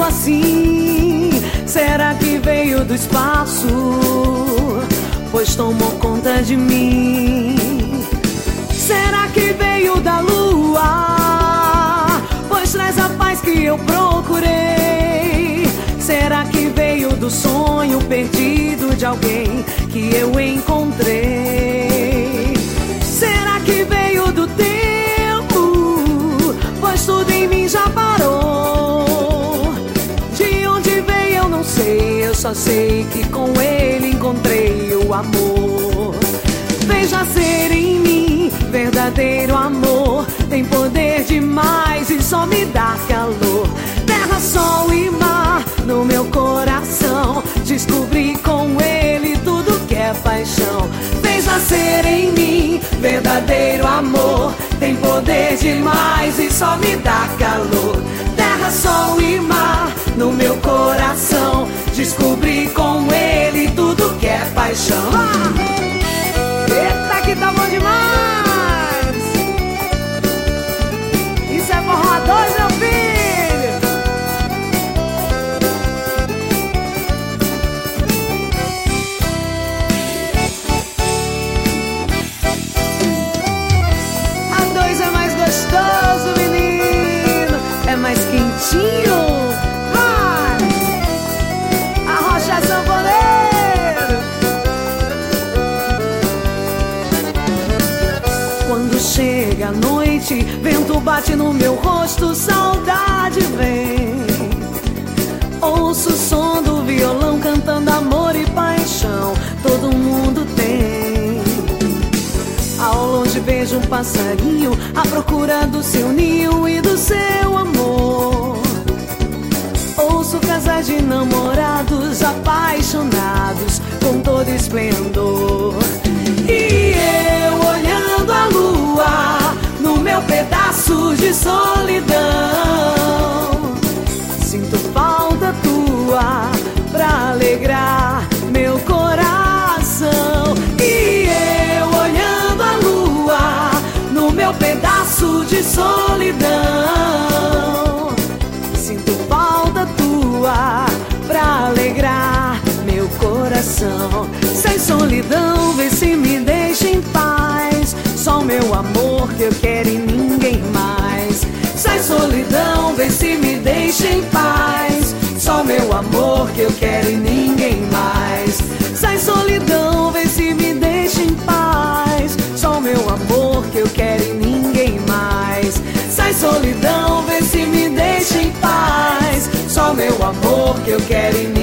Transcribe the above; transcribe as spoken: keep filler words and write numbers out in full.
assim? Será que veio do espaço? Pois tomou conta de mim. Será que veio da lua? Pois traz a paz que eu procurei. Será que veio do sonho perdido de alguém que eu encontrei? Será que veio do tempo? Pois tudo em mim já parou. De onde veio eu não sei, eu só sei que com ele encontrei o amor. Veja ser em mim verdadeiro amor, tem poder demais e só me dá calor. Terra, sol e mar no meu coração, descobri com ele tudo que é paixão. Veja ser em mim verdadeiro amor, tem poder demais e só me dá calor. Terra, sol e mar no meu coração, descobri com ele tudo que é paixão. Ah! Eita, que tá bom demais! Isso é forró dois, meu filho! A dois é mais gostoso, menino! É mais quentinho! Vai! A rocha é sanfoneiro! Quando chega a noite, vento bate no meu rosto, saudade vem. Ouço o som do violão cantando amor e paixão, todo mundo tem. Ao longe vejo um passarinho à procura do seu ninho e do seu amor. Ouço casais de namorados apaixonados com todo esplendor. E eu olhando a lua no meu pedaço de solidão, sinto falta tua pra alegrar meu coração. E eu olhando a lua no meu pedaço de solidão, sinto falta tua pra alegrar meu coração. Sem solidão, vê se me deixa em paz, só o meu amor que eu quero e ninguém mais. Sai solidão, vê se me deixa em paz, só o meu amor que eu quero e ninguém mais. Sai solidão, vê se me deixa em paz, só o meu amor que eu quero e ninguém mais. Sai solidão, vê se me deixa em paz, só o meu amor que eu quero e ninguém mais.